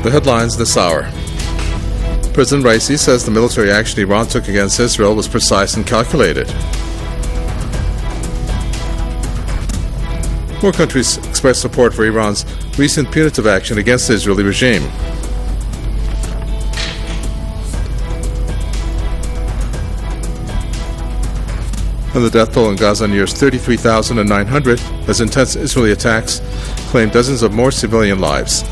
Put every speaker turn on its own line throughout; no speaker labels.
The headlines this hour. President Raisi says the military action Iran took against Israel was precise and calculated. More countries express support for Iran's recent punitive action against the Israeli regime. And the death toll in Gaza nears 33,900 as intense Israeli attacks claim dozens of more civilian lives.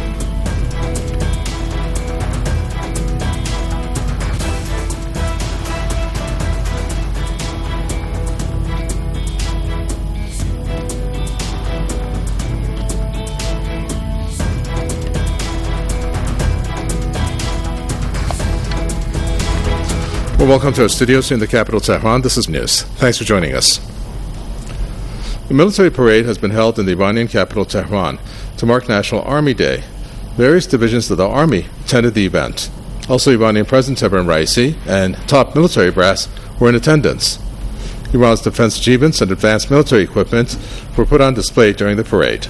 Well, welcome to our studios in the capital, Tehran. This is news. Thanks for joining us. The military parade has been held in the Iranian capital, Tehran, to mark National Army Day. Various divisions of the army attended the event. Also, Iranian President Ebrahim Raisi and top military brass were in attendance. Iran's defense achievements and advanced military equipment were put on display during the parade.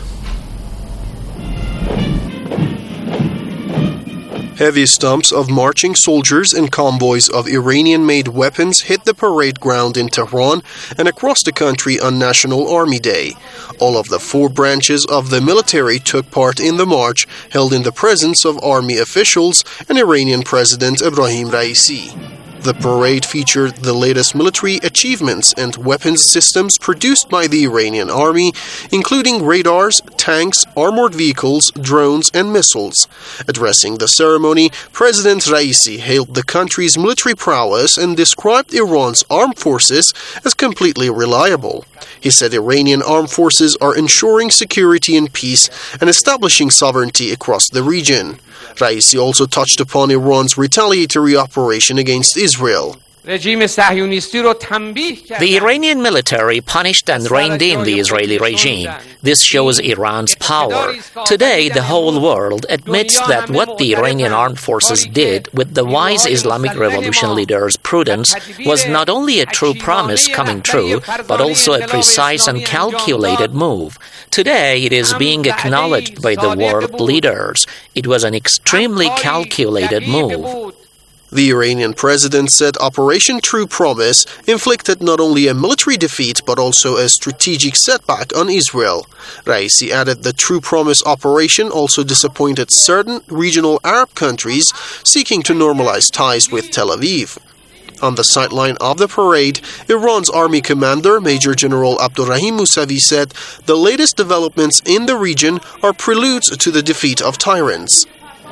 Heavy stumps of marching soldiers and convoys of Iranian-made weapons hit the parade ground in Tehran and across the country on National Army Day. All of the 4 branches of the military took part in the march, held in the presence of army officials and Iranian President Ebrahim Raisi. The parade featured the latest military achievements and weapons systems produced by the Iranian army, including radars, tanks, armored vehicles, drones, and missiles. Addressing the ceremony, President Raisi hailed the country's military prowess and described Iran's armed forces as completely reliable. He said Iranian armed forces are ensuring security and peace and establishing sovereignty across the region. Raisi also touched upon Iran's retaliatory operation against Israel.
The Iranian military punished and reined in the Israeli regime. This shows Iran's power. Today, the whole world admits that what the Iranian armed forces did with the wise Islamic Revolution leader's prudence was not only a true promise coming true, but also a precise and calculated move. Today, it is being acknowledged by the world leaders. It was an extremely calculated move.
The Iranian president said Operation True Promise inflicted not only a military defeat but also a strategic setback on Israel. Raisi added the True Promise operation also disappointed certain regional Arab countries seeking to normalize ties with Tel Aviv. On the sideline of the parade, Iran's army commander, Major General Abdurrahim Musavi, said the latest developments in the region are preludes to the defeat of tyrants.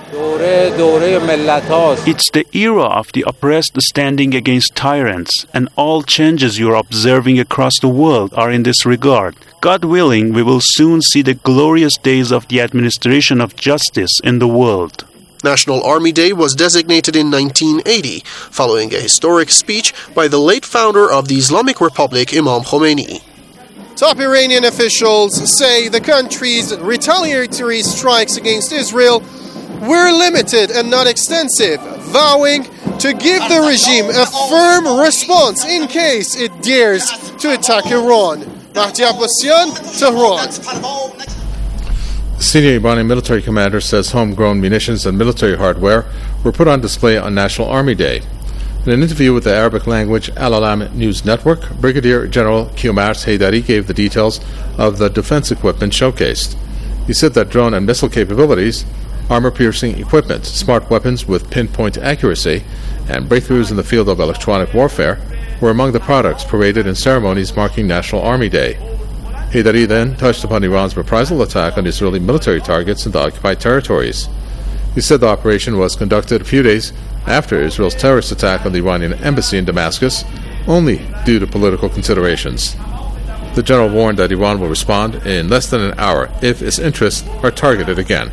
It's the era of the oppressed standing against tyrants, and all changes you're observing across the world are in this regard. God willing, we will soon see the glorious days of the administration of justice in the world.
National Army Day was designated in 1980, following a historic speech by the late founder of the Islamic Republic, Imam Khomeini.
Top Iranian officials say the country's retaliatory strikes against Israel were limited and not extensive, vowing to give the regime a firm response in case it dares to attack Iran. Mahdi Abbasian, Tehran.
The senior Iranian military commander says homegrown munitions and military hardware were put on display on National Army Day. In an interview with the Arabic language Al-Alam News Network, Brigadier General Kiomars Haydari gave the details of the defense equipment showcased. He said that drone and missile capabilities, armor-piercing equipment, smart weapons with pinpoint accuracy, and breakthroughs in the field of electronic warfare were among the products paraded in ceremonies marking National Army Day. Haydari then touched upon Iran's reprisal attack on Israeli military targets in the occupied territories. He said the operation was conducted a few days after Israel's terrorist attack on the Iranian embassy in Damascus, only due to political considerations. The general warned that Iran will respond in less than an hour if its interests are targeted again.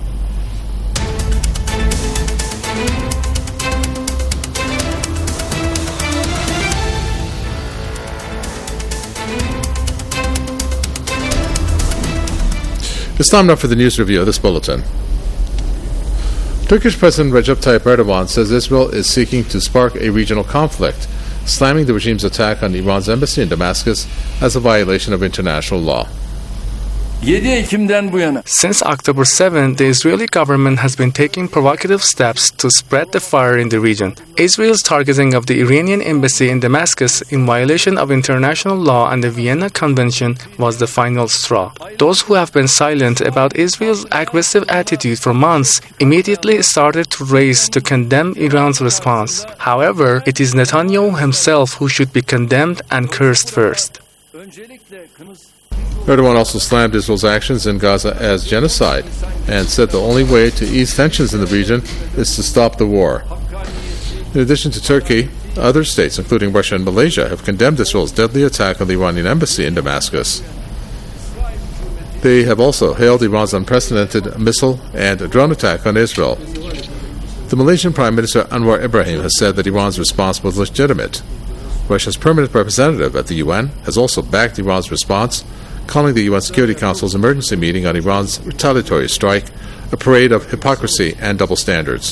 It's time now for the news review of this bulletin. Turkish President Recep Tayyip Erdogan says Israel is seeking to spark a regional conflict, slamming the regime's attack on Iran's embassy in Damascus as a violation of international law.
7 Ekim'den bu yana.
Since October 7, the Israeli government has been taking provocative steps to spread the fire in the region. Israel's targeting of the Iranian embassy in Damascus in violation of international law and the Vienna Convention was the final straw. Those who have been silent about Israel's aggressive attitude for months immediately started to raise to condemn Iran's response. However, it is Netanyahu himself who should be condemned and cursed first.
Erdogan also slammed Israel's actions in Gaza as genocide and said the only way to ease tensions in the region is to stop the war. In addition to Turkey, other states, including Russia and Malaysia, have condemned Israel's deadly attack on the Iranian embassy in Damascus. They have also hailed Iran's unprecedented missile and drone attack on Israel. The Malaysian Prime Minister Anwar Ibrahim has said that Iran's response was legitimate. Russia's permanent representative at the UN has also backed Iran's response, calling the UN Security Council's emergency meeting on Iran's retaliatory strike a parade of hypocrisy and double standards.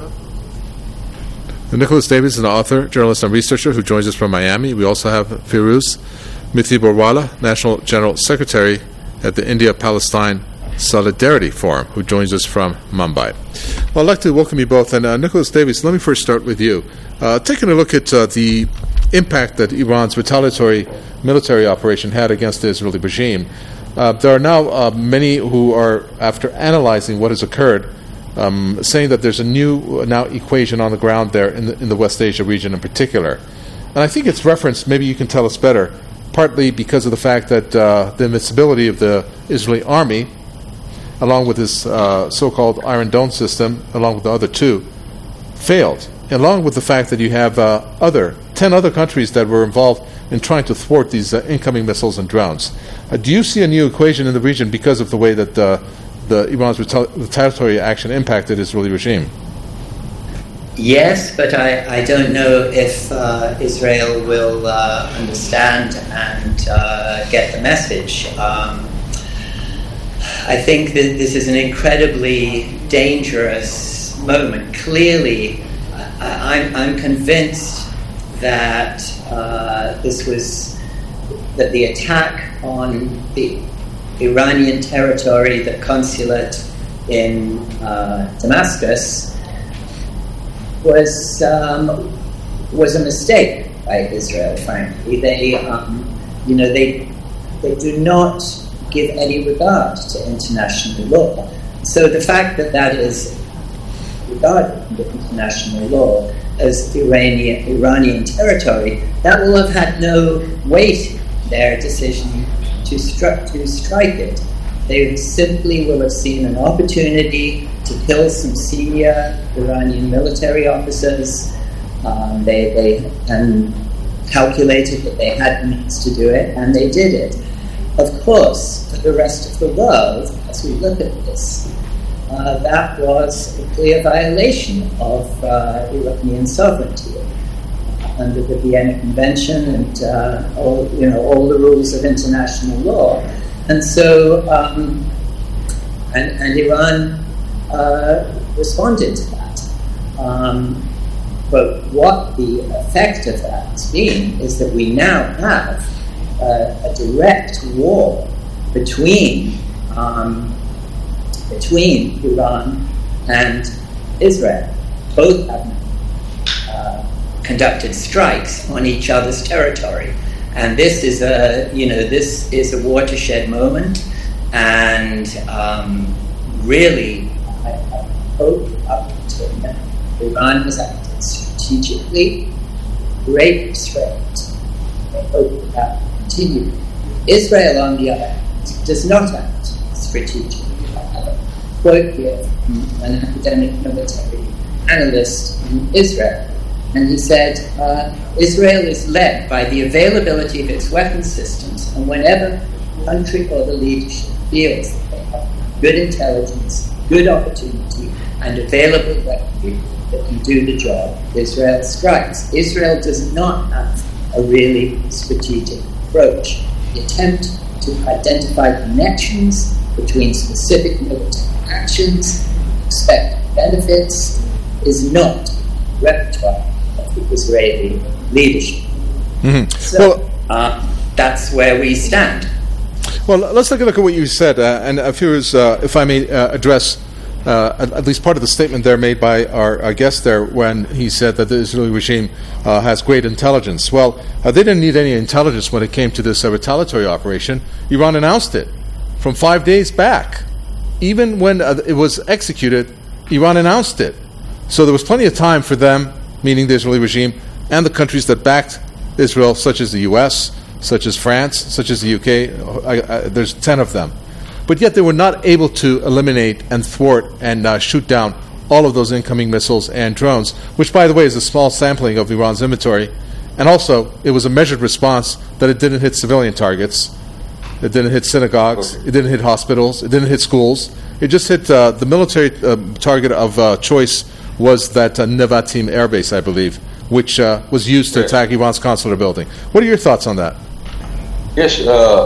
Nicholas Davies is an author, journalist, and researcher who joins us from Miami. We also have Firuz Mithiborwala, National General Secretary at the India-Palestine Solidarity Forum, who joins us from Mumbai. Well, I'd like to welcome you both. And Nicholas Davies, let me first start with you. Taking a look at the impact that Iran's retaliatory military operation had against the Israeli regime, there are now many who are, after analyzing what has occurred, saying that there's a new now equation on the ground there in the West Asia region in particular. And I think it's referenced, maybe you can tell us better, partly because of the fact that the invincibility of the Israeli army, along with this so-called Iron Dome system, along with the other two, failed. Along with the fact that you have 10 other countries that were involved in trying to thwart these incoming missiles and drones. Do you see a new equation in the region because of the way that the Iran's retaliatory action impacted Israeli regime?
Yes, but I don't know if Israel will understand and get the message. I think that this is an incredibly dangerous moment. Clearly, I'm convinced that that the attack on the Iranian territory, the consulate in Damascus, was a mistake by Israel. Frankly, they do not give any regard to international law. So the fact that is regarded under international law as Iranian territory, that will have had no weight in their decision to strike it. They simply will have seen an opportunity to kill some senior Iranian military officers. They calculated that they had the means to do it, and they did it. Of course, for the rest of the world, as we look at this, that was a clear violation of Iranian sovereignty under the Vienna Convention and all the rules of international law. And so, and Iran responded to that. But what the effect of that has been is that we now have a direct war between Iran and Israel. Both have conducted strikes on each other's territory, and this is a watershed moment. And really, I hope up until now, Iran has acted strategically, great restraint. I hope that will continue. Israel, on the other hand, does not act strategically. Quote here from an academic military analyst in Israel, and he said, Israel is led by the availability of its weapon systems, and whenever the country or the leadership feels that they have good intelligence, good opportunity, and available weaponry that can do the job, Israel strikes. Israel does not have a really strategic approach. The attempt to identify connections between specific military actions, expected benefits, is not repertoire of the Israeli leadership.
Mm-hmm.
So that's where we stand.
Well, let's take a look at what you said, and if I may address at least part of the statement there made by our guest there when he said that the Israeli regime has great intelligence. Well, they didn't need any intelligence when it came to this retaliatory operation. Iran announced it from 5 days back. Even when it was executed, Iran announced it. So there was plenty of time for them, meaning the Israeli regime, and the countries that backed Israel, such as the U.S., such as France, such as the U.K., there's 10 of them. But yet they were not able to eliminate and thwart and shoot down all of those incoming missiles and drones, which, by the way, is a small sampling of Iran's inventory. And also, it was a measured response that it didn't hit civilian targets. It didn't hit synagogues. It didn't hit hospitals. It didn't hit schools. It just hit the military target of choice was that Nevatim air base, I believe, which was used to attack Iran's consular building. What are your thoughts on that?
Yes,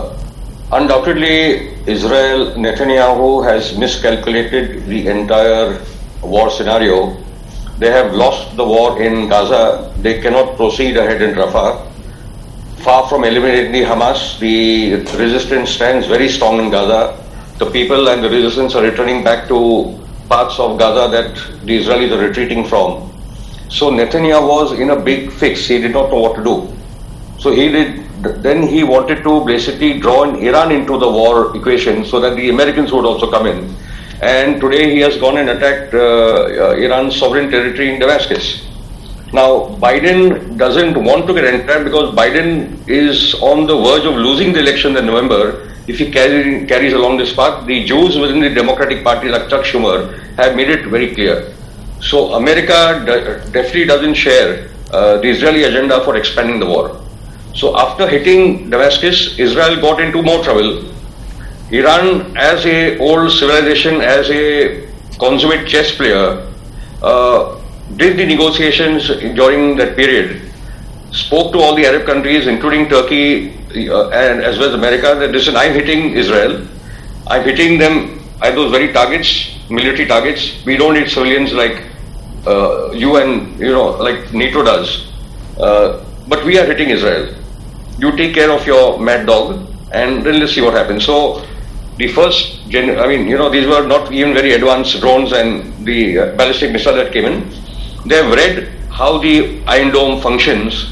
undoubtedly, Israel, Netanyahu has miscalculated the entire war scenario. They have lost the war in Gaza. They cannot proceed ahead in Rafah. Far from eliminating the Hamas, the resistance stands very strong in Gaza. The people and the resistance are returning back to parts of Gaza that the Israelis are retreating from. So Netanyahu was in a big fix. He did not know what to do. So then he wanted to basically draw Iran into the war equation so that the Americans would also come in. And today he has gone and attacked Iran's sovereign territory in Damascus. Now, Biden doesn't want to get entrapped because Biden is on the verge of losing the election in November. If he carries along this path, the Jews within the Democratic Party, like Chuck Schumer, have made it very clear. So America definitely doesn't share the Israeli agenda for expanding the war. So after hitting Damascus, Israel got into more trouble. Iran, as a old civilization, as a consummate chess player, did the negotiations during that period, spoke to all the Arab countries, including Turkey and as well as America, that listen, I'm hitting Israel. I'm hitting them at those very targets, military targets. We don't need civilians like you and, like NATO does. But we are hitting Israel. You take care of your mad dog and then let's see what happens. So the first, these were not even very advanced drones and the ballistic missile that came in. They have read how the Iron Dome functions.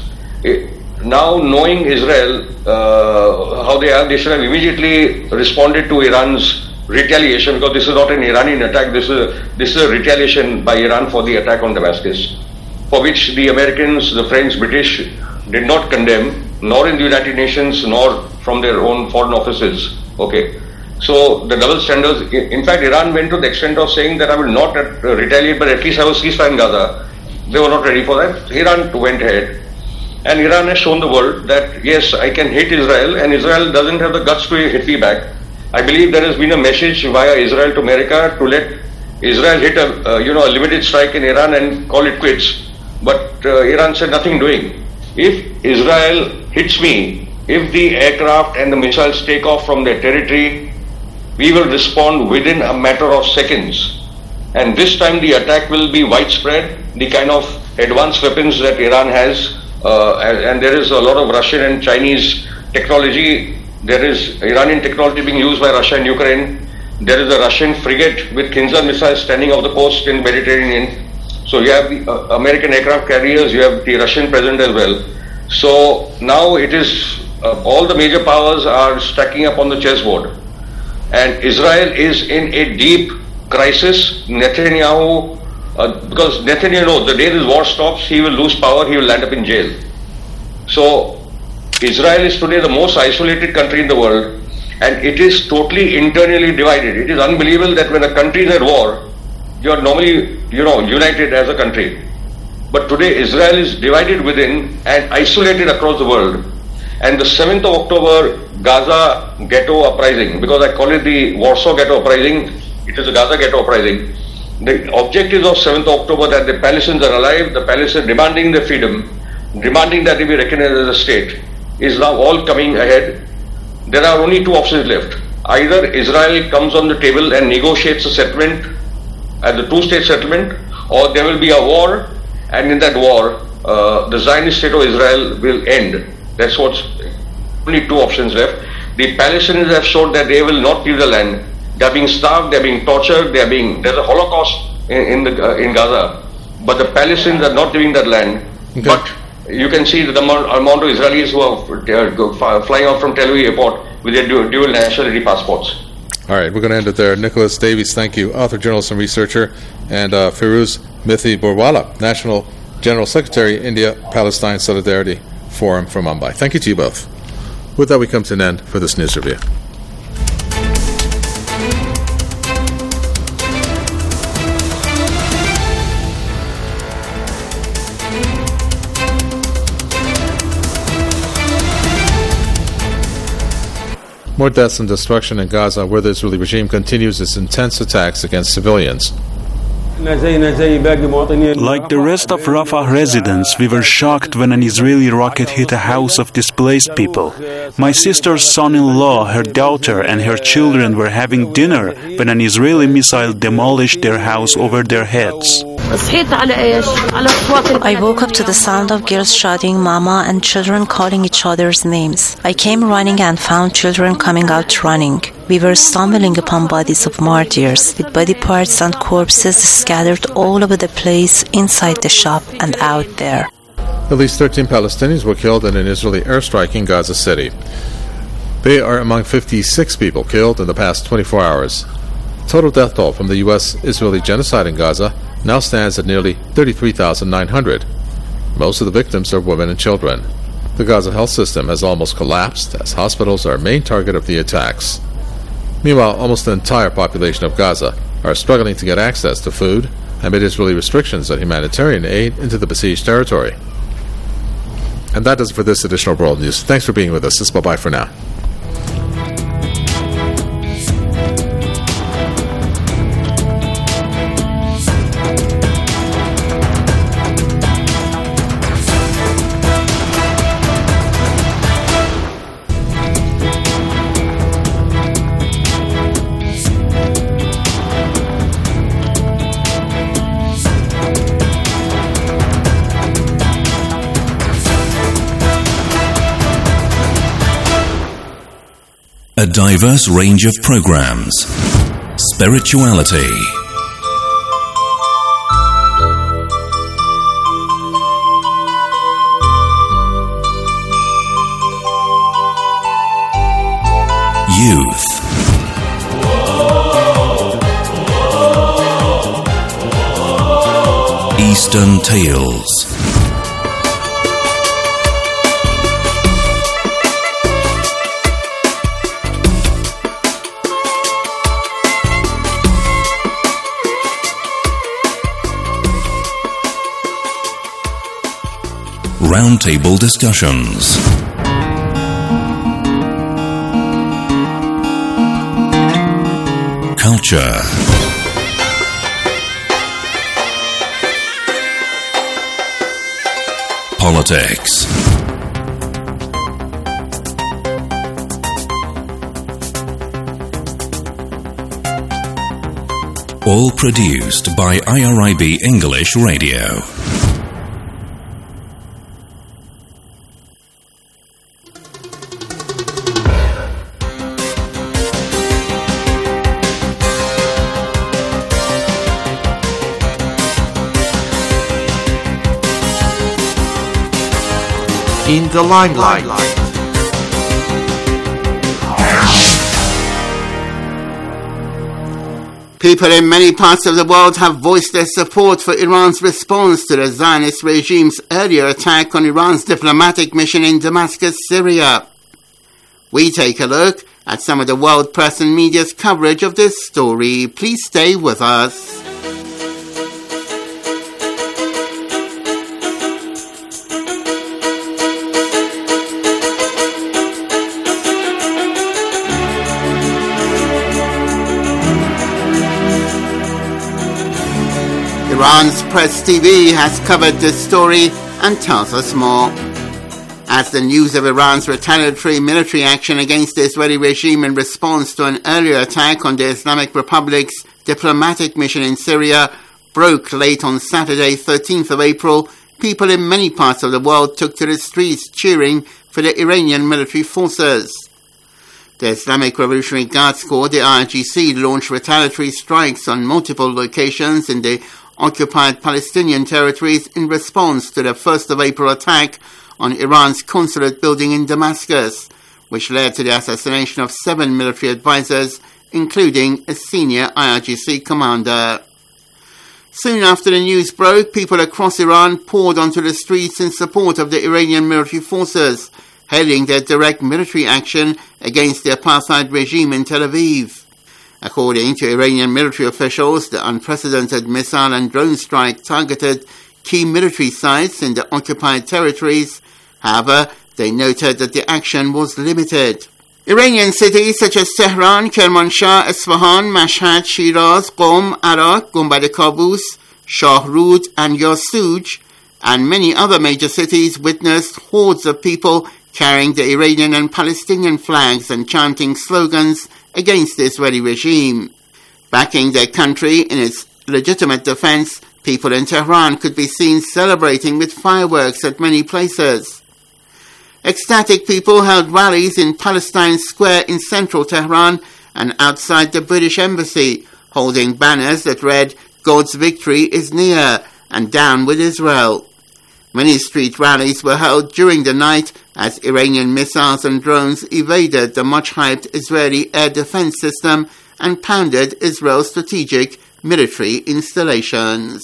Now knowing Israel, how they are, they should have immediately responded to Iran's retaliation, because this is not an Iranian attack, this is a retaliation by Iran for the attack on Damascus, for which the Americans, the French, British did not condemn, nor in the United Nations, nor from their own foreign offices. Okay. So the double standards, in fact, Iran went to the extent of saying that I will not retaliate, but at least have a ceasefire in Gaza. They were not ready for that. Iran went ahead. And Iran has shown the world that, yes, I can hit Israel, and Israel doesn't have the guts to hit me back. I believe there has been a message via Israel to America to let Israel hit a limited strike in Iran and call it quits. But Iran said nothing doing. If Israel hits me, if the aircraft and the missiles take off from their territory, we will respond within a matter of seconds. And this time the attack will be widespread, the kind of advanced weapons that Iran has, and there is a lot of Russian and Chinese technology. There is Iranian technology being used by Russia and Ukraine. There is a Russian frigate with Kinzhal missiles standing off the coast in Mediterranean. So you have the American aircraft carriers, you have the Russian present as well. So now it is, all the major powers are stacking up on the chessboard. And Israel is in a deep crisis. Netanyahu, because Netanyahu knows the day this war stops, he will lose power, he will land up in jail. So Israel is today the most isolated country in the world, and it is totally internally divided. It is unbelievable that when a country is at war, you are normally, united as a country. But today Israel is divided within and isolated across the world. And the 7th of October Gaza ghetto uprising, because I call it the Warsaw ghetto uprising, it is a Gaza ghetto uprising. The objectives of 7th of October that the Palestinians are alive, the Palestinians demanding their freedom, demanding that they be recognized as a state, is now all coming ahead. There are only two options left. Either Israel comes on the table and negotiates a settlement as the two-state settlement, or there will be a war, and in that war, the Zionist state of Israel will end. That's what's only two options left. The Palestinians have showed that they will not leave the land. They are being starved, they are being tortured, there's a Holocaust in Gaza. But the Palestinians are not leaving that land. Okay. But you can see that the amount of Israelis who are flying out from Tel Aviv airport with their dual nationality passports.
All right, we're going to end it there. Nicholas Davies, thank you, author, journalist, and researcher, and Firuz Mithi Borwala, National General Secretary, India-Palestine Solidarity Forum from Mumbai. Thank you to you both. With that, we come to an end for this news review. More deaths and destruction in Gaza, where the Israeli regime continues its intense attacks against civilians.
Like the rest of Rafah residents, we were shocked when an Israeli rocket hit a house of displaced people. My sister's son-in-law, her daughter, and her children were having dinner when an Israeli missile demolished their house over their heads.
I woke up to the sound of girls shouting "Mama" and children calling each other's names. I came running and found children coming out running. We were stumbling upon bodies of martyrs, with body parts and corpses scattered all over the place, inside the shop and out there.
At least 13 Palestinians were killed in an Israeli airstrike in Gaza City. They are among 56 people killed in the past 24 hours. Total death toll from the U.S.-Israeli genocide in Gaza now stands at nearly 33,900. Most of the victims are women and children. The Gaza health system has almost collapsed, as hospitals are a main target of the attacks. Meanwhile, almost the entire population of Gaza are struggling to get access to food amid Israeli restrictions on humanitarian aid into the besieged territory. And that does it for this edition of World News. Thanks for being with us. It's bye-bye for now.
A diverse range of programs. Spirituality. Youth. Eastern Tales. Roundtable discussions. Culture. Politics. All produced by IRIB English Radio.
In the limelight.
People in many parts of the world have voiced their support for Iran's response to the Zionist regime's earlier attack on Iran's diplomatic mission in Damascus, Syria. We take a look at some of the world press and media's coverage of this story. Please stay with us. Iran's Press TV has covered this story and tells us more. As the news of Iran's retaliatory military action against the Israeli regime in response to an earlier attack on the Islamic Republic's diplomatic mission in Syria broke late on Saturday, 13th of April, people in many parts of the world took to the streets cheering for the Iranian military forces. The Islamic Revolutionary Guards Corps, the IRGC, launched retaliatory strikes on multiple locations in the occupied Palestinian territories in response to the 1st of April attack on Iran's consulate building in Damascus, which led to the assassination of 7 military advisors, including a senior IRGC commander. Soon after the news broke, people across Iran poured onto the streets in support of the Iranian military forces, hailing their direct military action against the apartheid regime in Tel Aviv. According to Iranian military officials, the unprecedented missile and drone strike targeted key military sites in the occupied territories. However, they noted that the action was limited. Iranian cities such as Tehran, Kermanshah, Isfahan, Mashhad, Shiraz, Qom, Arak, Gumbad Qaboos, Shahrud and Yasuj, and many other major cities witnessed hordes of people carrying the Iranian and Palestinian flags and chanting slogans against the Israeli regime. Backing their country in its legitimate defense, people in Tehran could be seen celebrating with fireworks at many places. Ecstatic people held rallies in Palestine Square in central Tehran and outside the British Embassy, holding banners that read, "God's victory is near," and "Down with Israel." Many street rallies were held during the night as Iranian missiles and drones evaded the much-hyped Israeli air defense system and pounded Israel's strategic military installations.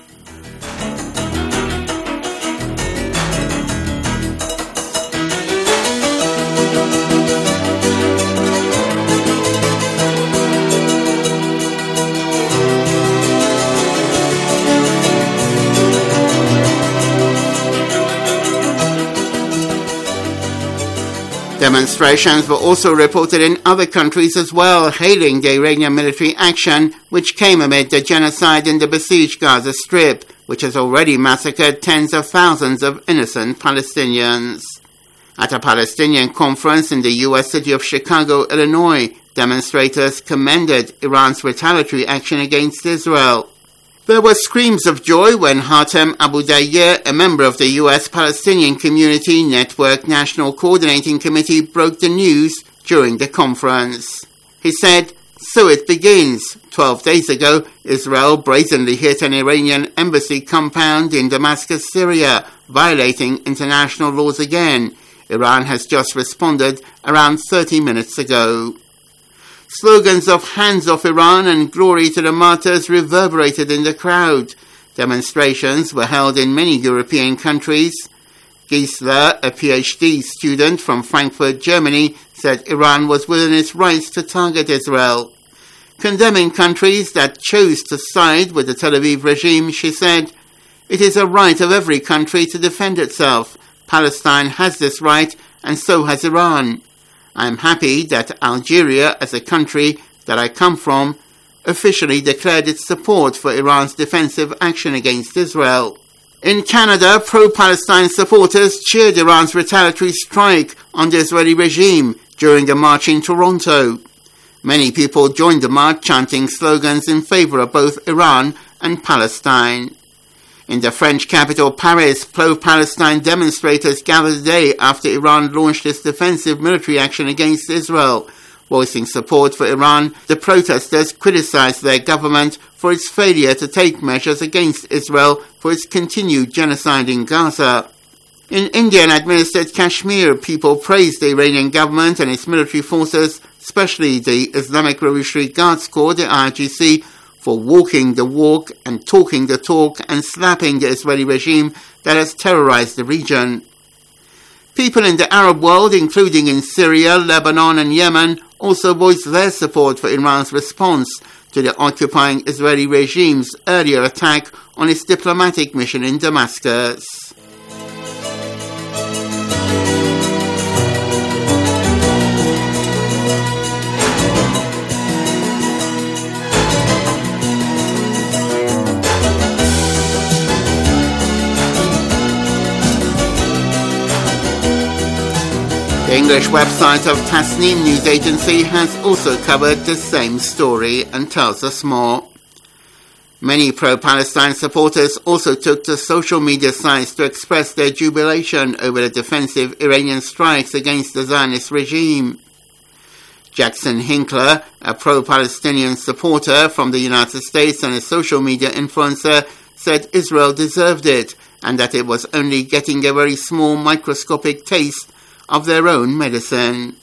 Demonstrations were also reported in other countries as well, hailing the Iranian military action, which came amid the genocide in the besieged Gaza Strip, which has already massacred tens of thousands of innocent Palestinians. At a Palestinian conference in the U.S. city of Chicago, Illinois, demonstrators commended Iran's retaliatory action against Israel. There were screams of joy when Hatem Abu Dayyeh, a member of the U.S. Palestinian Community Network National Coordinating Committee, broke the news during the conference. He said, "So it begins. 12 days ago, Israel brazenly hit an Iranian embassy compound in Damascus, Syria, violating international laws again. Iran has just responded around 30 minutes ago." Slogans of "Hands off Iran" and "Glory to the martyrs" reverberated in the crowd. Demonstrations were held in many European countries. Gisela, a PhD student from Frankfurt, Germany, said Iran was within its rights to target Israel. Condemning countries that chose to side with the Tel Aviv regime, she said, "It is a right of every country to defend itself. Palestine has this right, and so has Iran. I am happy that Algeria, as a country that I come from, officially declared its support for Iran's defensive action against Israel." In Canada, pro-Palestine supporters cheered Iran's retaliatory strike on the Israeli regime during the march in Toronto. Many people joined the march chanting slogans in favor of both Iran and Palestine. In the French capital, Paris, pro-Palestine demonstrators gathered the day after Iran launched its defensive military action against Israel. Voicing support for Iran, the protesters criticized their government for its failure to take measures against Israel for its continued genocide in Gaza. In Indian-administered Kashmir, people praised the Iranian government and its military forces, especially the Islamic Revolutionary Guards Corps, the IRGC, for walking the walk and talking the talk and slapping the Israeli regime that has terrorized the region. People in the Arab world, including in Syria, Lebanon and Yemen, also voiced their support for Iran's response to the occupying Israeli regime's earlier attack on its diplomatic mission in Damascus. The English website of Tasnim News Agency has also covered the same story and tells us more. Many pro-Palestine supporters also took to social media sites to express their jubilation over the defensive Iranian strikes against the Zionist regime. Jackson Hinkler, a pro-Palestinian supporter from the United States and a social media influencer, said Israel deserved it and that it was only getting a very small microscopic taste of their own medicine.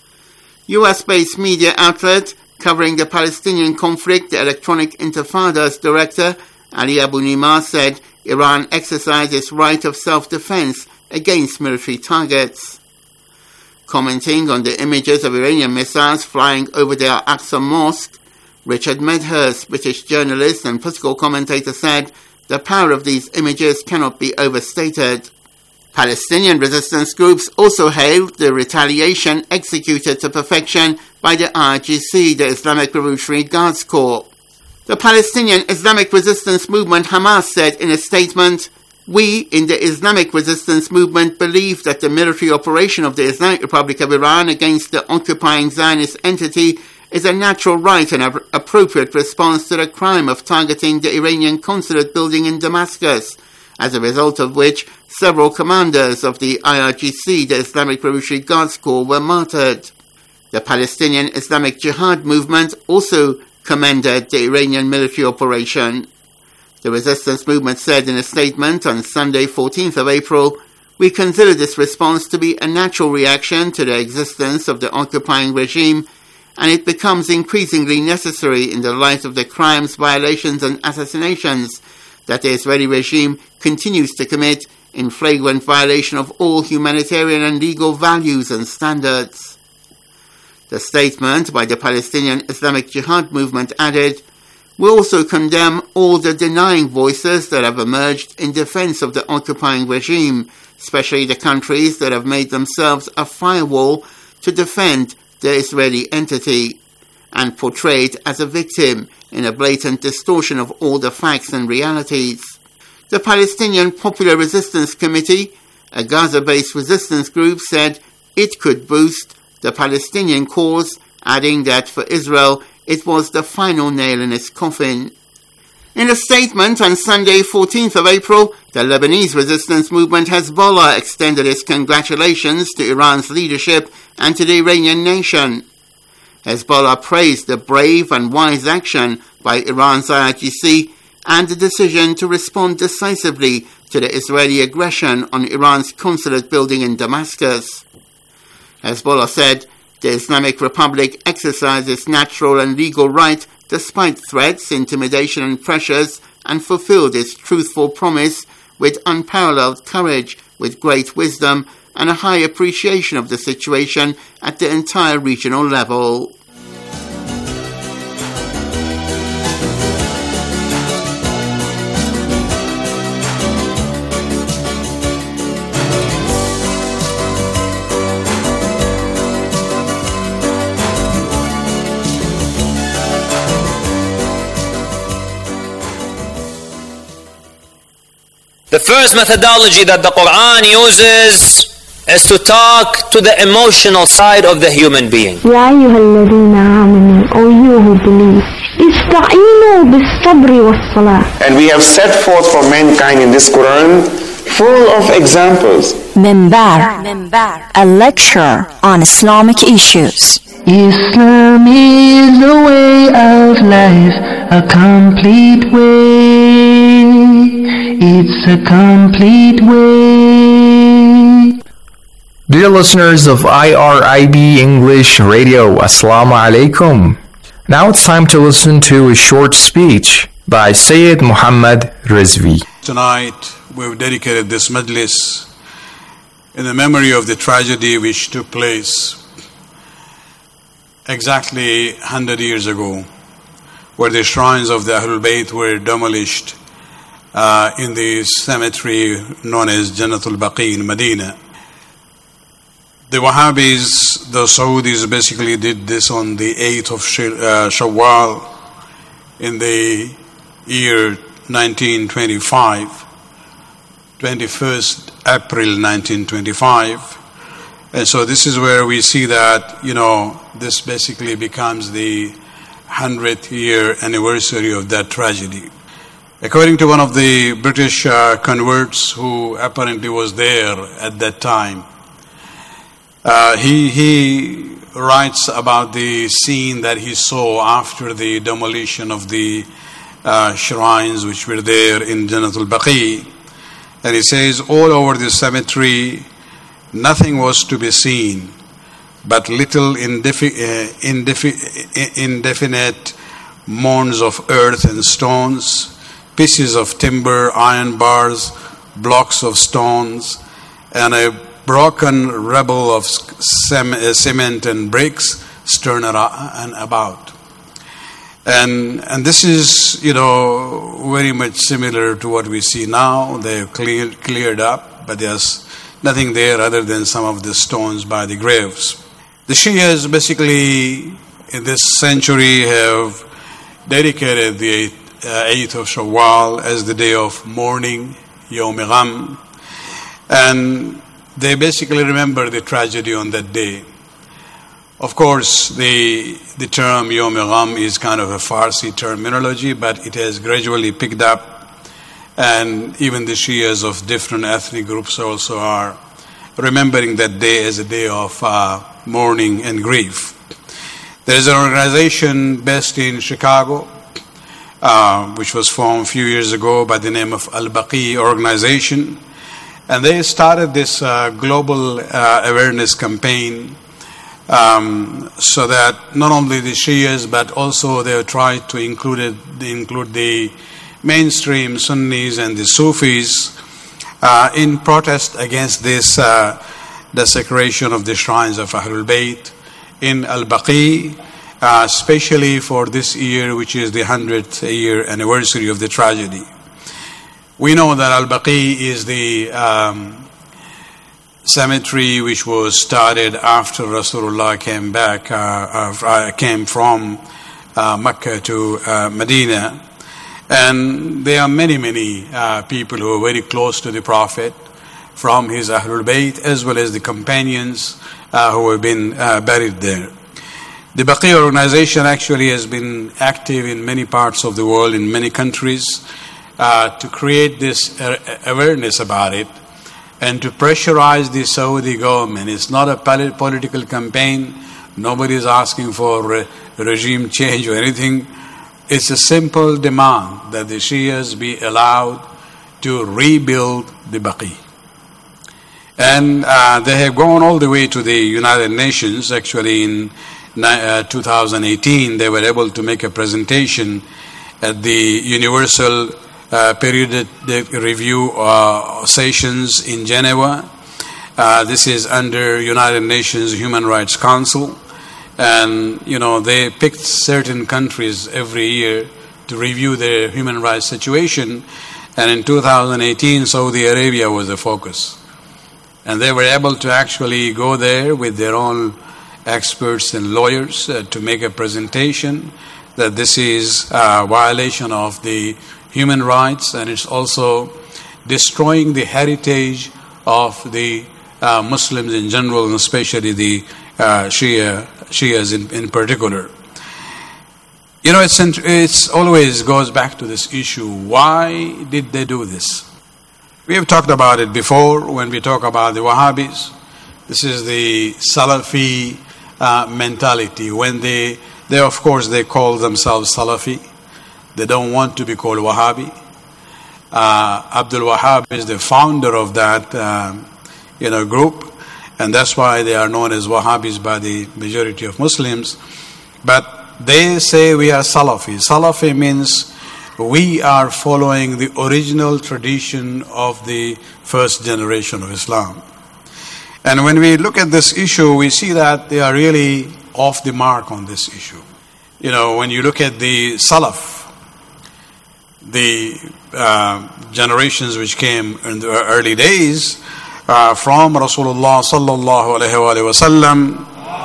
US-based media outlet covering the Palestinian conflict, the Electronic Intifada's director, Ali Abu Nima, said Iran exercised its right of self-defense against military targets. Commenting on the images of Iranian missiles flying over the Al-Aqsa Mosque, Richard Medhurst, British journalist and political commentator, said the power of these images cannot be overstated. Palestinian resistance groups also hailed the retaliation executed to perfection by the IRGC, the Islamic Revolutionary Guards Corps. The Palestinian Islamic Resistance Movement Hamas said in a statement, "We in the Islamic Resistance Movement believe that the military operation of the Islamic Republic of Iran against the occupying Zionist entity is a natural right and appropriate response to the crime of targeting the Iranian consulate building in Damascus, as a result of which several commanders of the IRGC, the Islamic Revolutionary Guards Corps, were martyred." The Palestinian Islamic Jihad movement also commended the Iranian military operation. The resistance movement said in a statement on Sunday, 14th of April, "We consider this response to be a natural reaction to the existence of the occupying regime, and it becomes increasingly necessary in the light of the crimes, violations and assassinations that the Israeli regime continues to commit in flagrant violation of all humanitarian and legal values and standards." The statement by the Palestinian Islamic Jihad movement added, "We also condemn all the denying voices that have emerged in defense of the occupying regime, especially the countries that have made themselves a firewall to defend the Israeli entity and portray it as a victim in a blatant distortion of all the facts and realities." The Palestinian Popular Resistance Committee, a Gaza-based resistance group, said it could boost the Palestinian cause, adding that for Israel it was the final nail in its coffin. In a statement on Sunday, 14th of April, the Lebanese resistance movement Hezbollah extended its congratulations to Iran's leadership and to the Iranian nation. Hezbollah praised the brave and wise action by Iran's IRGC and the decision to respond decisively to the Israeli aggression on Iran's consulate building in Damascus. Hezbollah said the Islamic Republic exercised its natural and legal right despite threats, intimidation and pressures, and fulfilled its truthful promise with unparalleled courage, with great wisdom, and a high appreciation of the situation at the entire regional level.
The first methodology that the Quran uses is to talk to the emotional side of the human being.
يا أيها الذين آمنوا, O you who believe, استعينوا بالصبر والصلاة.
And we have set forth for mankind in this Quran full of examples.
Minbar, a lecture on Islamic issues.
Islam is the way of life, a complete way. It's a complete way.
Dear listeners of IRIB English Radio, Assalamu alaikum. Now it's time to listen to a short speech by Sayyid Muhammad Rizvi.
Tonight we've dedicated this majlis in the memory of the tragedy which took place exactly 100 years ago, where the shrines of the Ahlul Bayt were demolished in the cemetery known as Jannatul Baqi in Medina. The Wahhabis, the Saudis, basically did this on the 8th of Shawwal in the year 1925, 21st April 1925. And so this is where we see that, this basically becomes the 100th year anniversary of that tragedy. According to one of the British converts who apparently was there at that time, he writes about the scene that he saw after the demolition of the shrines which were there in Jannatul Baqi. And he says, all over the cemetery, nothing was to be seen but little indefinite mounds of earth and stones, pieces of timber, iron bars, blocks of stones, and a broken rubble of cement and bricks strewn and about. And this is, very much similar to what we see now. They've cleared up, but there's nothing there other than some of the stones by the graves. The Shias basically in this century have dedicated the 8th of Shawwal as the day of mourning, Yawm Gham, and they basically remember the tragedy on that day. Of course, the term Yawm Gham is kind of a Farsi terminology, but it has gradually picked up, and even the Shias of different ethnic groups also are remembering that day as a day of mourning and grief. There is an organization based in Chicago, which was formed a few years ago by the name of Al-Baqi Organization, and they started this global awareness campaign so that not only the Shias but also they tried to include the mainstream Sunnis and the Sufis in protest against this desecration of the shrines of Ahlul Bayt in Al-Baqi, especially for this year, which is the 100th year anniversary of the tragedy. We know that Al-Baqi is the cemetery which was started after Rasulullah came from Mecca to Medina. And there are many people who are very close to the Prophet from his Ahlul Bayt as well as the companions who have been buried there. The Baqi organization actually has been active in many parts of the world, in many countries, to create this awareness about it and to pressurize the Saudi government. It's not a political campaign. Nobody is asking for regime change or anything. It's a simple demand that the Shias be allowed to rebuild the Baqi. And they have gone all the way to the United Nations. Actually, in 2018, they were able to make a presentation at the Universal Periodic Review sessions in Geneva. This is under United Nations Human Rights Council. And, they picked certain countries every year to review their human rights situation. And in 2018, Saudi Arabia was the focus. And they were able to actually go there with their own experts and lawyers to make a presentation that this is a violation of the human rights, and it's also destroying the heritage of the Muslims in general, and especially the Shias in particular. It's always goes back to this issue. Why did they do this? We have talked about it before when we talk about the Wahhabis. This is the Salafi mentality. When they of course they call themselves Salafi. They don't want to be called Wahhabi. Abdul Wahhab is the founder of that group, and that's why they are known as Wahhabis by the majority of Muslims. But they say we are Salafi. Salafi means we are following the original tradition of the first generation of Islam. And when we look at this issue, we see that they are really off the mark on this issue. When you look at the Salaf, the generations which came in the early days from Rasulullah sallallahu alaihi wasallam,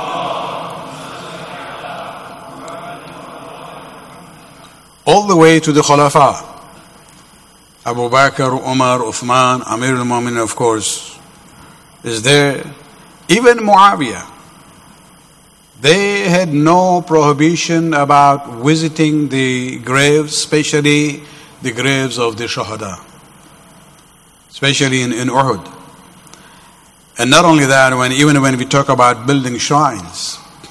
all the way to the Khulafa, Abu Bakr, Umar, Uthman, Amir al-Mu'minin, of course, is there. Even Muawiyah, they had no prohibition about visiting the graves, especially the graves of the Shuhada, especially in Uhud. And not only that, even when we talk about building shrines,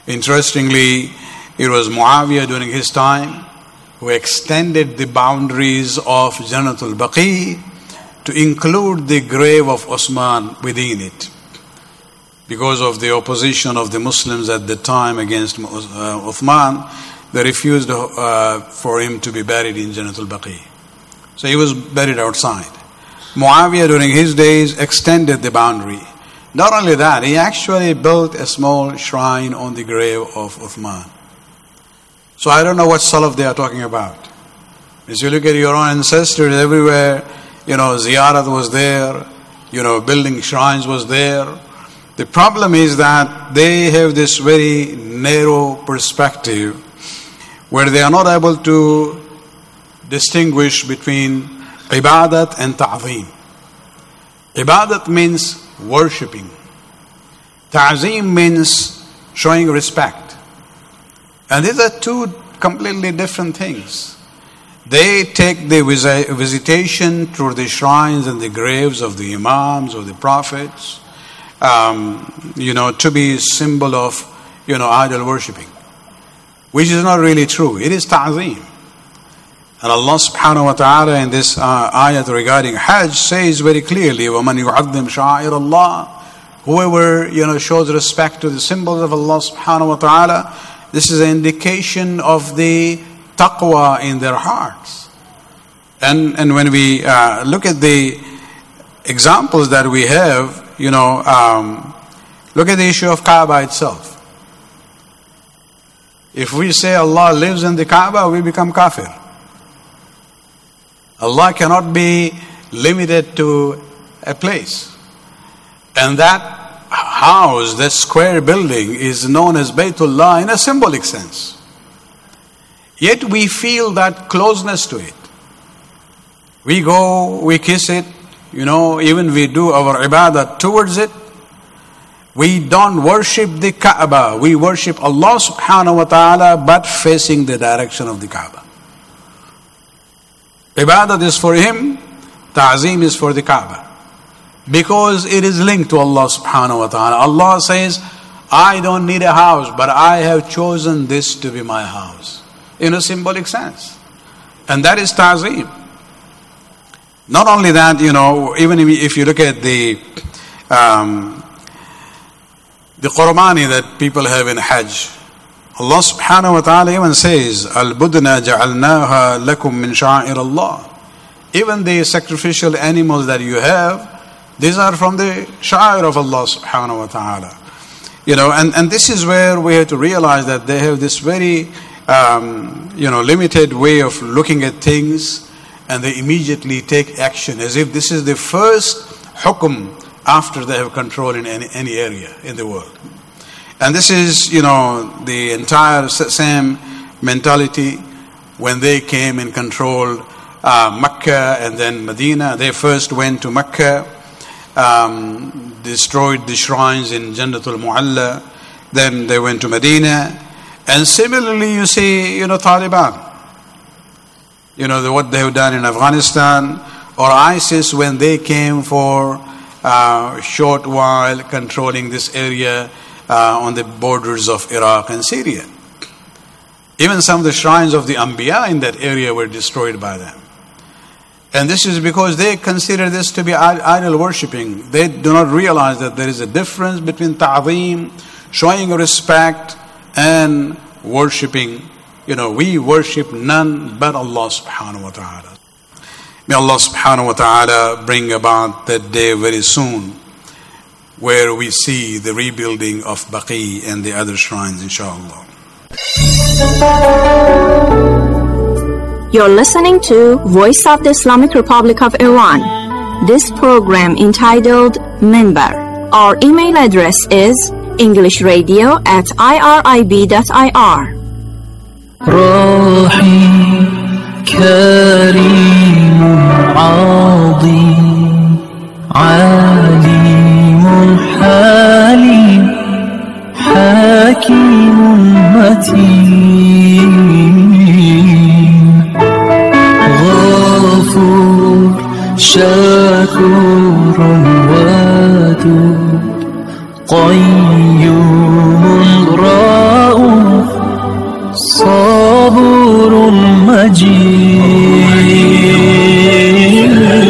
Interestingly, it was Muawiyah during his time who extended the boundaries of Jannatul Baqi to include the grave of Osman within it, because of the opposition of the Muslims at the time against Uthman. They refused for him to be buried in Jannatul Baqi. So he was buried outside. Muawiyah during his days extended the boundary. Not only that, he actually built a small shrine on the grave of Uthman. So I don't know what salaf they are talking about. As you look at your own ancestors everywhere, ziyarat was there, building shrines was there. The problem is that they have this very narrow perspective where they are not able to distinguish between ibadat and ta'zeem. Ibadat means worshipping. Ta'zeem means showing respect. And these are two completely different things. They take the visitation to the shrines and the graves of the imams or the prophets, to be a symbol of, idol worshipping, which is not really true. It is ta'zeem. And Allah subhanahu wa ta'ala in this ayat regarding Hajj says very clearly, وَمَنْ يُعَظِّمْ شَعَائِرَ اللَّهِ, whoever, shows respect to the symbols of Allah subhanahu wa ta'ala, this is an indication of the taqwa in their hearts. And when we look at the examples that we have, look at the issue of Kaaba itself. If we say Allah lives in the Kaaba, we become kafir. Allah cannot be limited to a place. And that house, that square building, is known as Baytullah in a symbolic sense. Yet we feel that closeness to it. We go, we kiss it, even we do our ibadah towards it. We don't worship the Kaaba. We worship Allah subhanahu wa ta'ala, but facing the direction of the Kaaba. Ibadat is for him, ta'zeem is for the Kaaba. Because it is linked to Allah subhanahu wa ta'ala. Allah says, I don't need a house, but I have chosen this to be my house. In a symbolic sense. And that is ta'zeem. Not only that, even if you look at the qurbani that people have in Hajj, Allah subhanahu wa ta'ala even says, Al-budna ja'alnaha lakum min sha'ir Allah. Even the sacrificial animals that you have, these are from the sha'ir of Allah subhanahu wa ta'ala. And this is where we have to realize that they have this very, limited way of looking at things, and they immediately take action as if this is the first hukum after they have control in any area in the world. And this is, the entire same mentality when they came and controlled Mecca and then Medina. They first went to Mecca, destroyed the shrines in Jannatul Mu'alla, then they went to Medina. And similarly, you see, Taliban. What they have done in Afghanistan, or ISIS when they came for a short while controlling this area on the borders of Iraq and Syria. Even some of the shrines of the Anbiya in that area were destroyed by them. And this is because they consider this to be idol worshipping. They do not realize that there is a difference between ta'zeem, showing respect, and worshipping. We worship none but Allah subhanahu wa ta'ala. May Allah subhanahu wa ta'ala bring about that day very soon, where we see the rebuilding of Baqi and the other shrines, inshallah.
You're listening to Voice of the Islamic Republic of Iran. This program entitled Minbar. Our email address is englishradio@irib.ir.
رحيم كريم عظيم عليم حليم حكيم متين غفور شكور ودود قيوم رحيم نور مجيد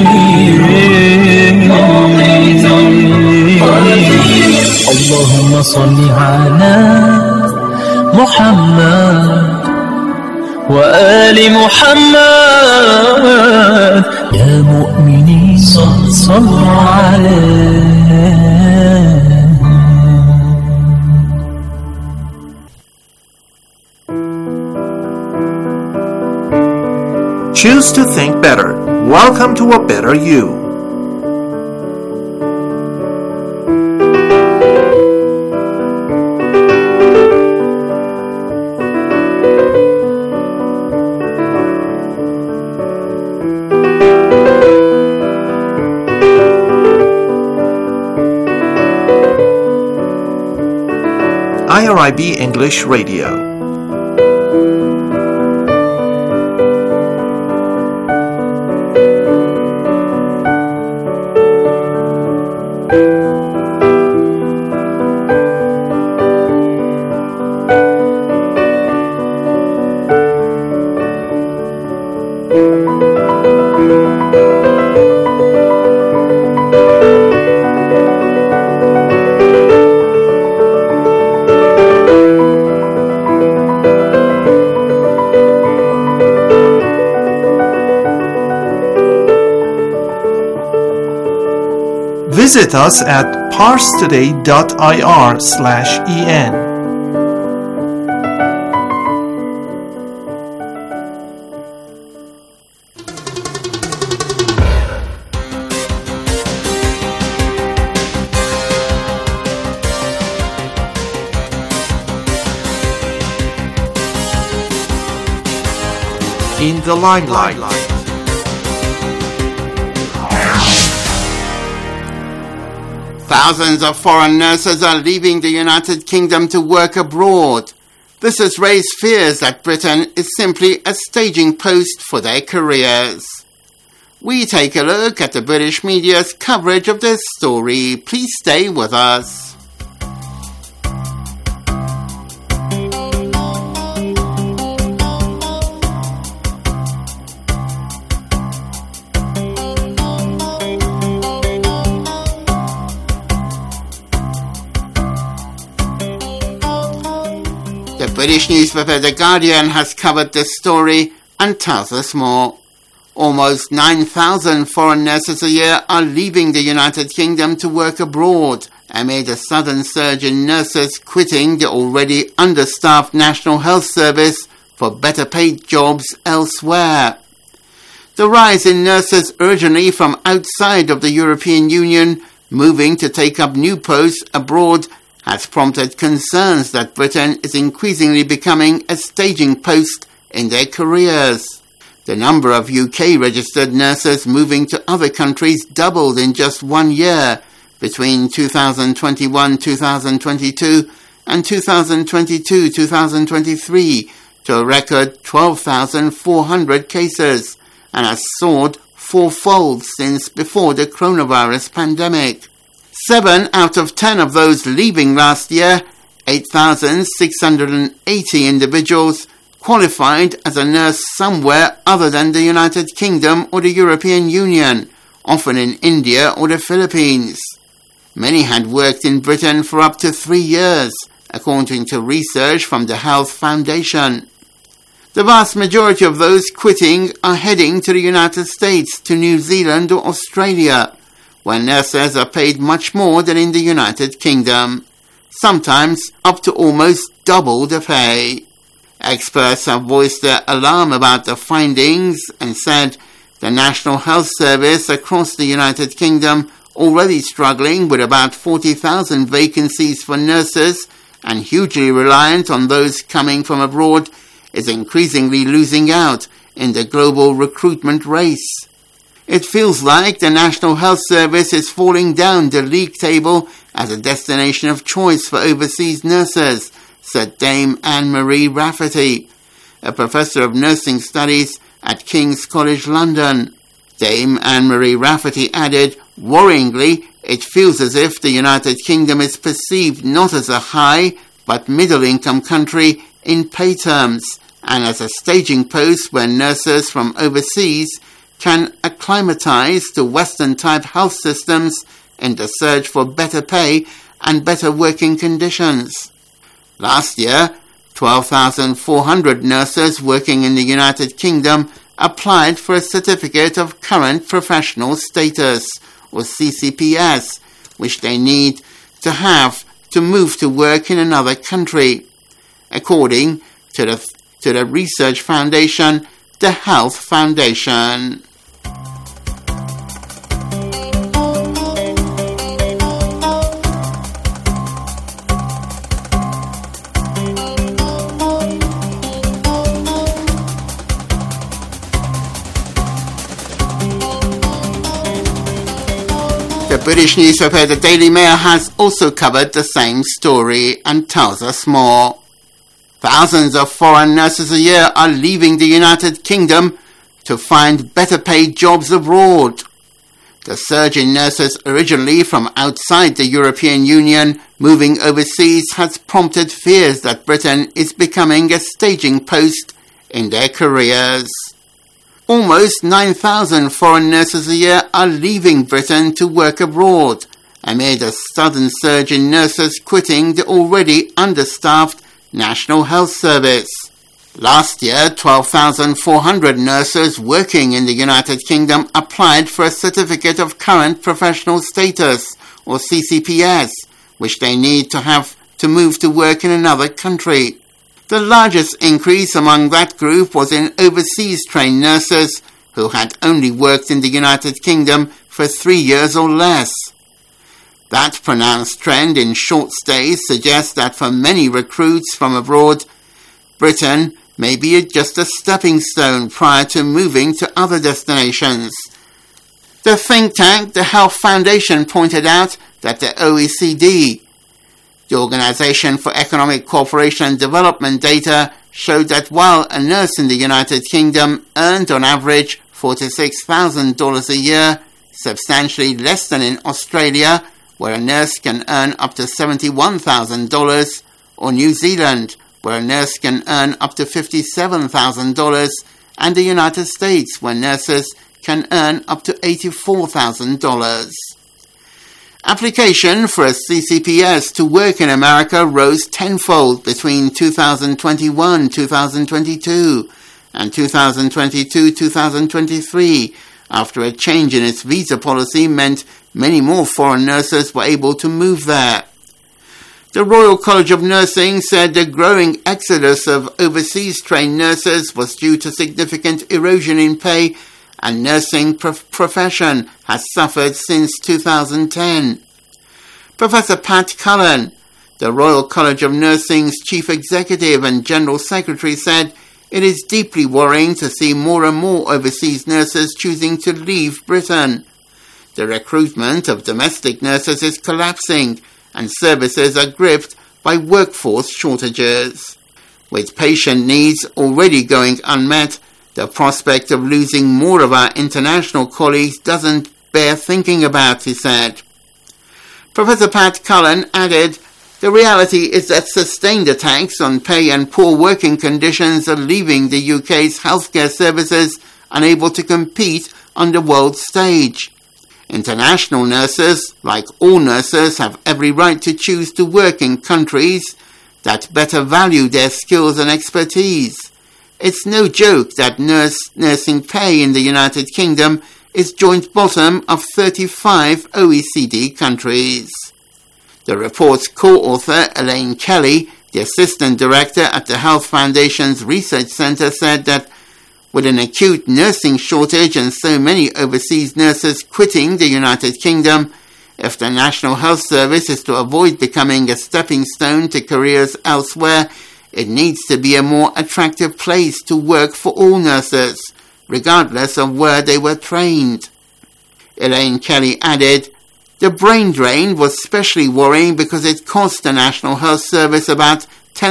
اللهم صل على محمد وآل محمد يا مؤمنين صلوا عليه.
Choose to think better. Welcome to a better you. IRIB English Radio. Visit us at parstoday.ir/en. In the limelight.
Thousands of foreign nurses are leaving the United Kingdom to work abroad. This has raised fears that Britain is simply a staging post for their careers. We take a look at the British media's coverage of this story. Please stay with us. The British newspaper The Guardian has covered this story and tells us more. Almost 9,000 foreign nurses a year are leaving the United Kingdom to work abroad amid a sudden surge in nurses quitting the already understaffed National Health Service for better paid jobs elsewhere. The rise in nurses originally from outside of the European Union moving to take up new posts abroad has prompted concerns that Britain is increasingly becoming a staging post in their careers. The number of UK-registered nurses moving to other countries doubled in just 1 year between 2021-2022 and 2022-2023 to a record 12,400 cases and has soared fourfold since before the coronavirus pandemic. 7 out of 10 of those leaving last year, 8,680 individuals, qualified as a nurse somewhere other than the United Kingdom or the European Union, often in India or the Philippines. Many had worked in Britain for up to 3 years, according to research from the Health Foundation. The vast majority of those quitting are heading to the United States, to New Zealand or Australia, where nurses are paid much more than in the United Kingdom, sometimes up to almost double the pay. Experts have voiced their alarm about the findings and said the National Health Service across the United Kingdom, already struggling with about 40,000 vacancies for nurses and hugely reliant on those coming from abroad, is increasingly losing out in the global recruitment race. It feels like the National Health Service is falling down the league table as a destination of choice for overseas nurses, said Dame Anne-Marie Rafferty, a professor of nursing studies at King's College London. Dame Anne-Marie Rafferty added, worryingly, it feels as if the United Kingdom is perceived not as a high but middle-income country in pay terms and as a staging post where nurses from overseas can acclimatize to Western-type health systems in the search for better pay and better working conditions. Last year, 12,400 nurses working in the United Kingdom applied for a Certificate of Current Professional Status, or CCPS, which they need to have to move to work in another country, according to the research foundation, the Health Foundation. The British newspaper The Daily Mail has also covered the same story and tells us more. Thousands of foreign nurses a year are leaving the United Kingdom to find better paid jobs abroad. The surge in nurses originally from outside the European Union moving overseas has prompted fears that Britain is becoming a staging post in their careers. Almost 9,000 foreign nurses a year are leaving Britain to work abroad, amid a sudden surge in nurses quitting the already understaffed National Health Service. Last year, 12,400 nurses working in the United Kingdom applied for a Certificate of Current Professional Status, or CCPS, which they need to have to move to work in another country. The largest increase among that group was in overseas-trained nurses who had only worked in the United Kingdom for 3 years or less. That pronounced trend in short stays suggests that for many recruits from abroad, Britain may be just a stepping stone prior to moving to other destinations. The think tank, the Health Foundation, pointed out that the OECD, the Organization for Economic Cooperation and Development, data showed that while a nurse in the United Kingdom earned on average $46,000 a year, substantially less than in Australia, where a nurse can earn up to $71,000, or New Zealand, where a nurse can earn up to $57,000, and the United States, where nurses can earn up to $84,000. Application for a CCPS to work in America rose tenfold between 2021-2022 and 2022-2023 after a change in its visa policy meant many more foreign nurses were able to move there. The Royal College of Nursing said the growing exodus of overseas-trained nurses was due to significant erosion in pay and nursing profession has suffered since 2010. Professor Pat Cullen, the Royal College of Nursing's Chief Executive and General Secretary, said it is deeply worrying to see more and more overseas nurses choosing to leave Britain. The recruitment of domestic nurses is collapsing and services are gripped by workforce shortages. With patient needs already going unmet, the prospect of losing more of our international colleagues doesn't bear thinking about, he said. Professor Pat Cullen added, the reality is that sustained attacks on pay and poor working conditions are leaving the UK's healthcare services unable to compete on the world stage. International nurses, like all nurses, have every right to choose to work in countries that better value their skills and expertise. It's no joke that nursing pay in the United Kingdom is joint bottom of 35 OECD countries. The report's co-author, Elaine Kelly, the assistant director at the Health Foundation's Research Centre, said that with an acute nursing shortage and so many overseas nurses quitting the United Kingdom, if the National Health Service is to avoid becoming a stepping stone to careers elsewhere, it needs to be a more attractive place to work for all nurses, regardless of where they were trained. Elaine Kelly added, the brain drain was especially worrying because it cost the National Health Service about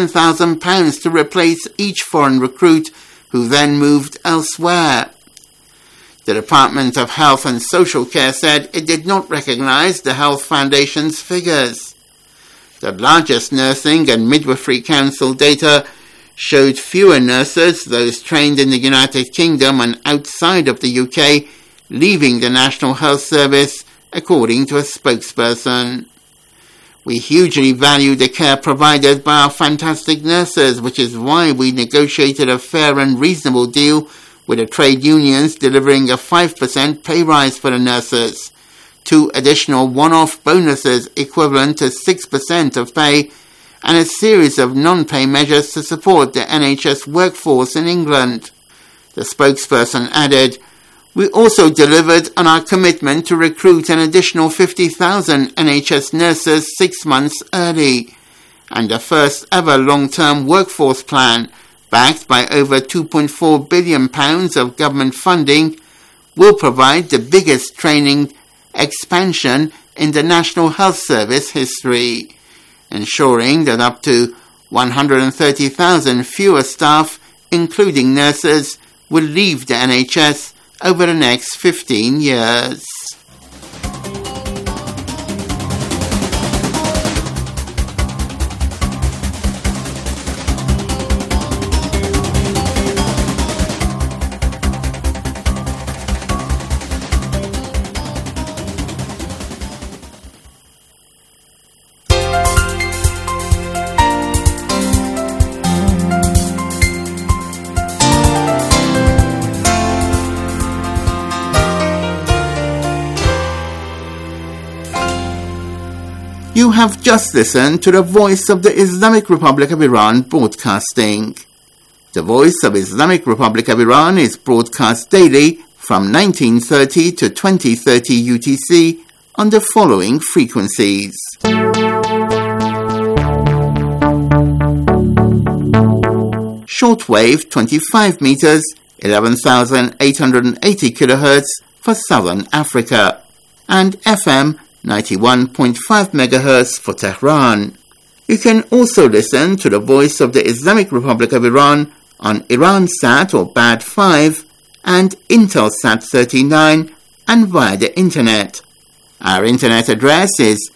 £10,000 to replace each foreign recruit who then moved elsewhere. The Department of Health and Social Care said it did not recognise the Health Foundation's figures. The largest nursing and midwifery council data showed fewer nurses, those trained in the United Kingdom and outside of the UK, leaving the National Health Service, according to a spokesperson. We hugely value the care provided by our fantastic nurses, which is why we negotiated a fair and reasonable deal with the trade unions, delivering a 5% pay rise for the nurses, 2 additional one-off bonuses equivalent to 6% of pay, and a series of non-pay measures to support the NHS workforce in England. The spokesperson added, "We also delivered on our commitment to recruit an additional 50,000 NHS nurses 6 months early, and the first ever long-term workforce plan, backed by over £2.4 billion of government funding, will provide the biggest training expansion in the National Health Service history, ensuring that up to 130,000 fewer staff, including nurses, will leave the NHS over the next 15 years. You have just listened to the Voice of the Islamic Republic of Iran broadcasting. The Voice of Islamic Republic of Iran is broadcast daily from 1930 to 2030 UTC on the following frequencies. Shortwave 25 meters, 11,880 kHz for Southern Africa, and FM 91.5 MHz for Tehran. You can also listen to the Voice of the Islamic Republic of Iran on Iransat or BAD 5 and Intelsat 39 and via the Internet. Our Internet address is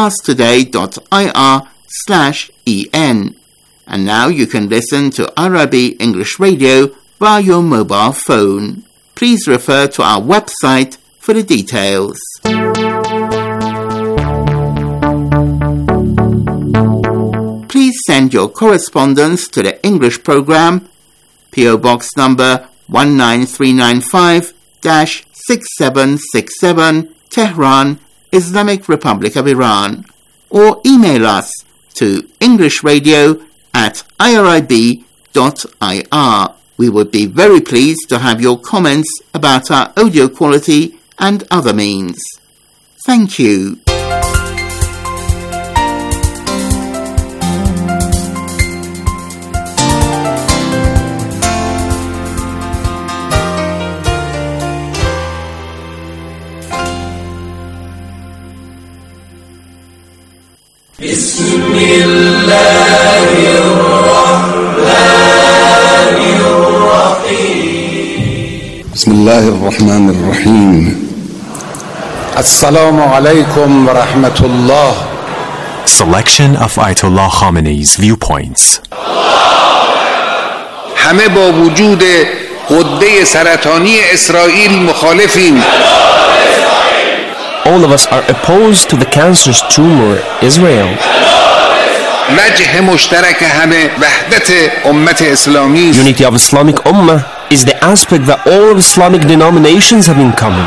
parstoday.ir/en. And now you can listen to IRIB English Radio via your mobile phone. Please refer to our website for the details. Please send your correspondence to the English program, PO Box number 19395-6767, Tehran, Islamic Republic of Iran, or email us to englishradio@irib.ir. We would be very pleased to have your comments about our audio quality and other means. Thank you.
بسم الله الرحمن الرحيم
بسم الله الرحمن الرحيم السلام عليكم ورحمة الله.
Selection of Ayatollah Khamenei's viewpoints.
همه با وجود غده سرطانی اسرائیل مخالفیم.
All of us are opposed to the cancerous tumor, Israel.
وجه مشترک همه وحدت امت اسلامی.
Unity of Islamic Ummah is the aspect that all of Islamic denominations have in common.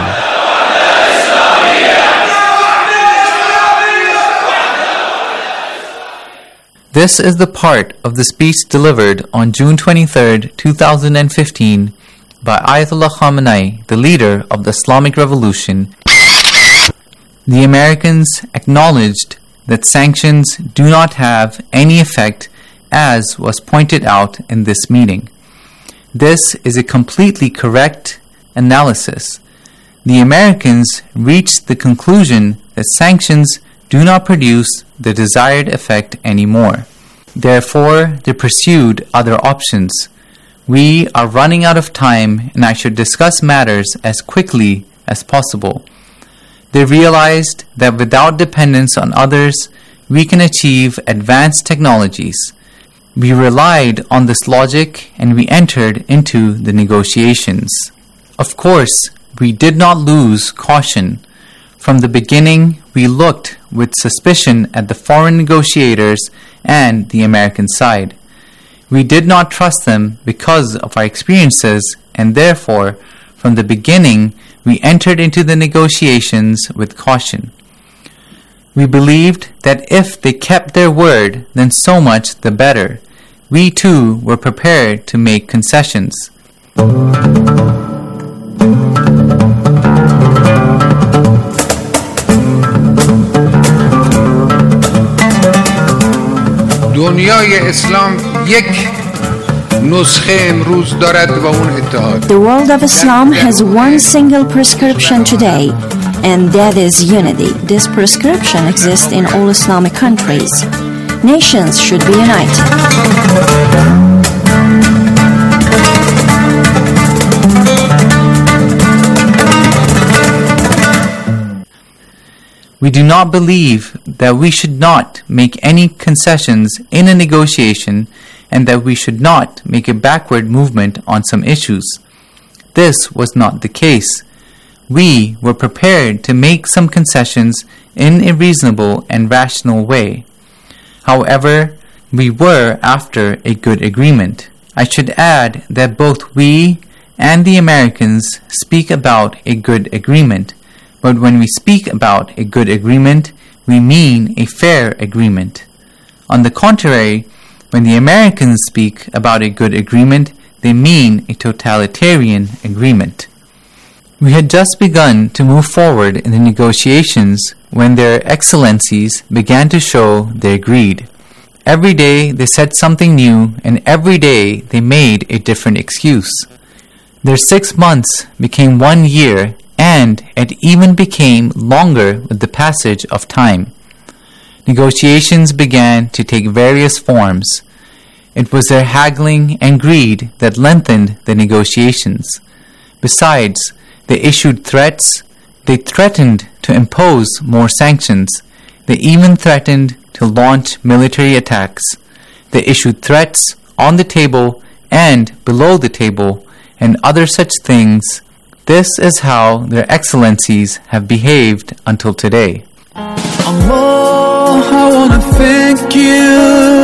This is the part of the speech delivered on June 23, 2015 by Ayatollah Khamenei, the leader of the Islamic Revolution. The Americans acknowledged that sanctions do not have any effect, as was pointed out in this meeting. This is a completely correct analysis. The Americans reached the conclusion that sanctions do not produce the desired effect anymore. Therefore, they pursued other options. We are running out of time, and I should discuss matters as quickly as possible. They realized that without dependence on others, we can achieve advanced technologies. We relied on this logic and we entered into the negotiations. Of course, we did not lose caution. From the beginning, we looked with suspicion at the foreign negotiators and the American side. We did not trust them because of our experiences, and therefore, from the beginning, we entered into the negotiations with caution. We believed that if they kept their word, then so much the better. We too were prepared to make concessions.
دنیای اسلام یک نسخه امروز دارد و اون اتحاد.
The world of Islam has one single prescription today, and that is unity. This prescription exists in all Islamic countries. Nations should be united.
We do not believe that we should not make any concessions in a negotiation and that we should not make a backward movement on some issues. This was not the case. We were prepared to make some concessions in a reasonable and rational way. However, we were after a good agreement. I should add that both we and the Americans speak about a good agreement. But when we speak about a good agreement, we mean a fair agreement. On the contrary, when the Americans speak about a good agreement, they mean a totalitarian agreement. We had just begun to move forward in the negotiations when their excellencies began to show their greed. Every day they said something new, and every day they made a different excuse. Their 6 months became 1 year, and it even became longer with the passage of time. Negotiations began to take various forms. It was their haggling and greed that lengthened the negotiations. Besides, they issued threats. They threatened to impose more sanctions. They even threatened to launch military attacks. They issued threats on the table and below the table and other such things. This is how their excellencies have behaved until today.
Allah, I wanna thank you.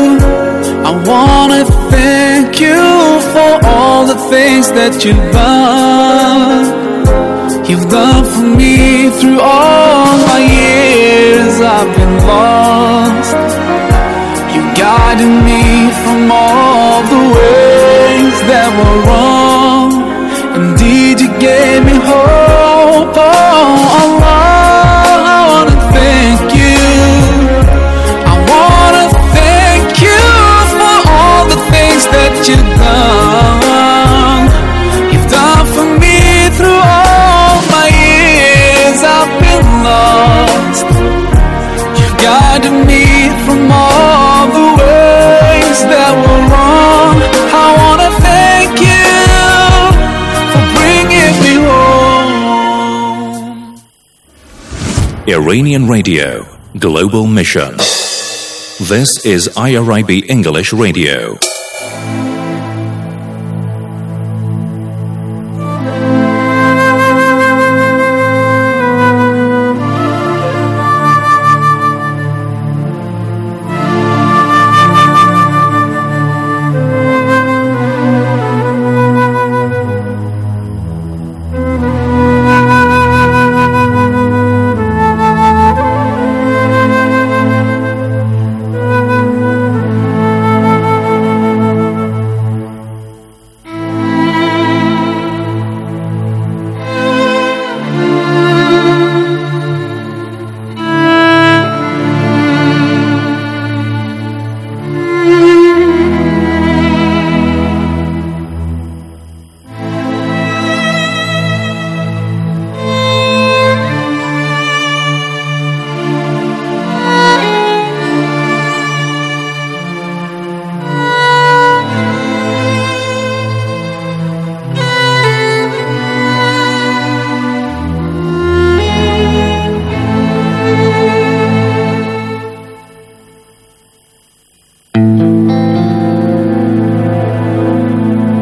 I wanna thank you for all the things that you've done. You've done for me through all my years I've been lost. You guided me from all the ways that were wrong. Indeed, you gave me hope. Oh, Allah, I wanna thank you. I wanna thank you for all the things that you've done. You've done for me through all my years I've been lost. You've guided me from all the ways that were wrong. I wanna thank you.
Iranian Radio, Global Mission. This is IRIB English Radio.